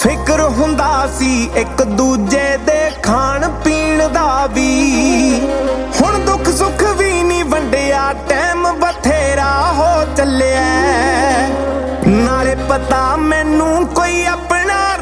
ਫਿਕਰ ਹੁੰਦਾ ਸੀ ਇੱਕ ਦੂਜੇ ਦੇ ਖਾਣ ਪੀਣ ਦਾ ਵੀ। ਹੁਣ ਦੁੱਖ ਸੁੱਖ